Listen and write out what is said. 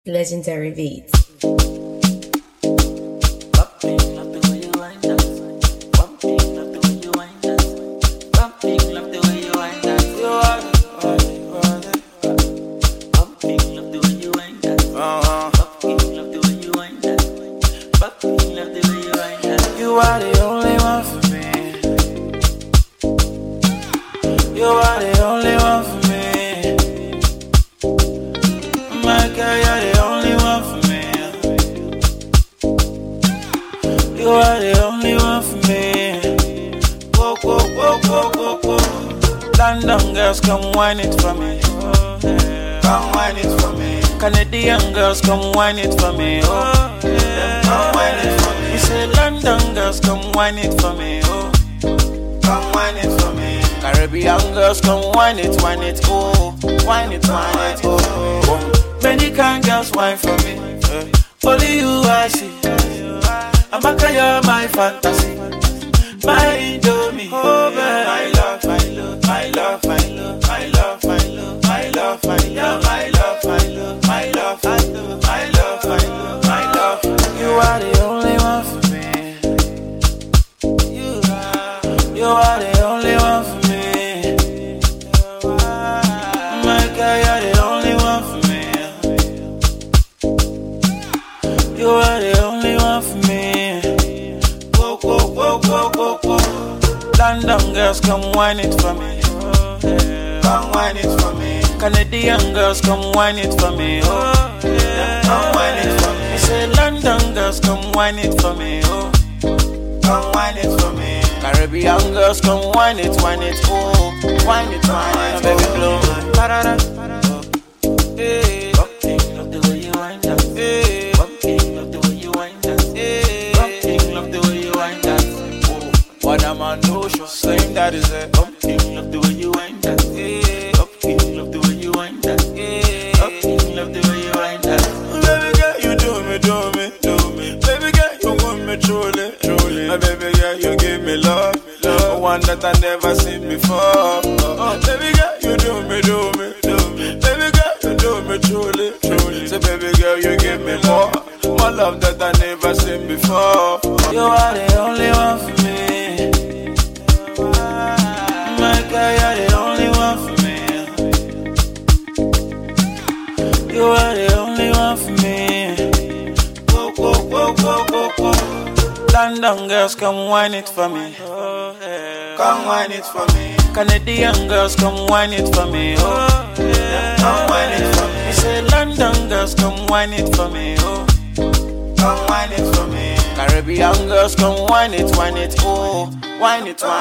Legendary beats. You are the only one for me. You are the only one for me. My girl, you're the only one for me. You are the only one for me. Whoa, whoa, whoa, whoa, whoa, whoa. London girls, come whine it for me. Come whine it for me. Canadian girls, come whine it for me. Oh, yeah. Come whine it for me. You say London girls, come whine it for me. Oh, come whine it for me. Caribbean girls, come whine it, oh, whine it, oh. Many kind girls whine for me. Only you I see. Amaka, you're my fantasy, my indomie. Oh, man. My love, my love, my love, my love, my love, my love, my love, my love, my love, my love, my love, my love, my love, my love, my love. You are the only one for me. You are the only one for me. My girl, you're the only one for me. You are the only one for me. Whoa, whoa, whoa, whoa, whoa, whoa. London girls, come whine it for me. Come whine it for me. Canadian girls, come whine it for me. Oh, yeah. Come whine it for me. You say London girls, come whine it for me. Oh, come whine it for me. Caribbean girls, come whine it, oh, whine it, baby blow. Parada, hey, love the way you whine that. Hey, love the way you whine that. Hey, love the way you whine that. Oh, what am I no show? Same that is it. Love the way you whine that. Hey, love the way you whine that. Hey, love the way you whine that. Baby girl, you do me. Baby girl, you want me truly. My baby girl, you give me love, one that I never seen before. Baby girl, you do me. Baby girl, you do me truly. So baby girl, you give me more love that I never seen before. You are the only one for me. My girl, you're the only one for me. You are the only one for me. Whoa, whoa, whoa, whoa, whoa, whoa. London girls, come whine it for me. Oh, yeah. Come whine it for me. Canadian girls, come whine it for me. Oh, yeah. Come whine it for me. You say London girls, come whine it for me. Oh, come whine it for me. Caribbean girls, come whine it, oh, whine it,